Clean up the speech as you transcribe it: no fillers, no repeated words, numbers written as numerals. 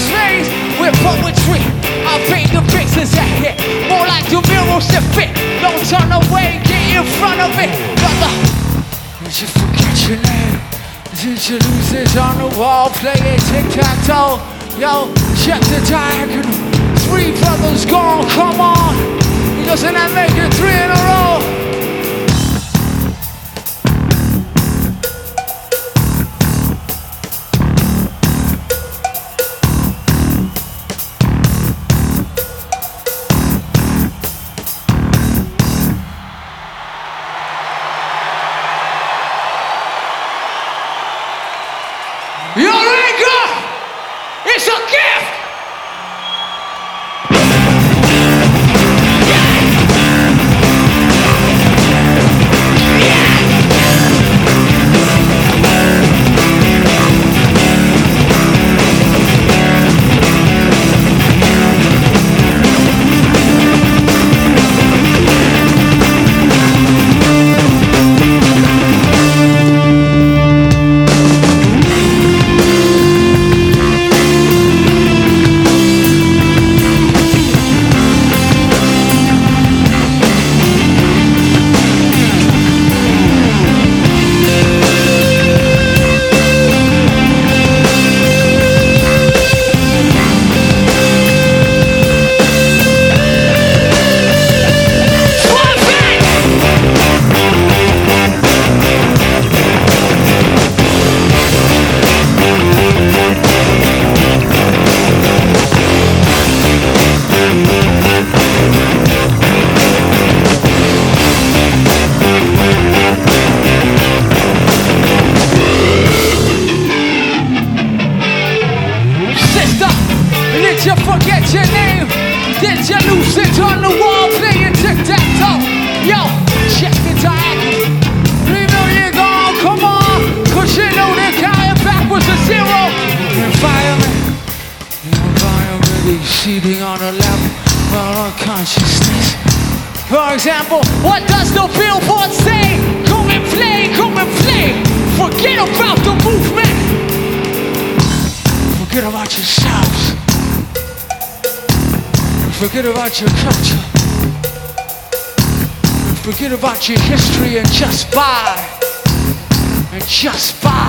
his face with poetry. I paint the pictures that hit more like the murals that fit. Don't turn away, get in front of it. Brother, did you forget your name? Did you lose it on the wall? Play it tic-tac-toe. Yo, check the diagonal. 3 brothers gone, come on. Doesn't that make it 3 in a row? Your anger is a gift! Did you forget your name? Did you lose it on the wall playing tic-tac-toe? Yo, check the diagonal. 3 million gone, come on. Cause you know they're counting backwards to 0. Environment exceeding on a level of unconsciousness. For example, what does the billboard say? Come and play, come and play. Forget about the movement. Forget about yourselves. Forget about your culture. Forget about your history and just buy. And just buy.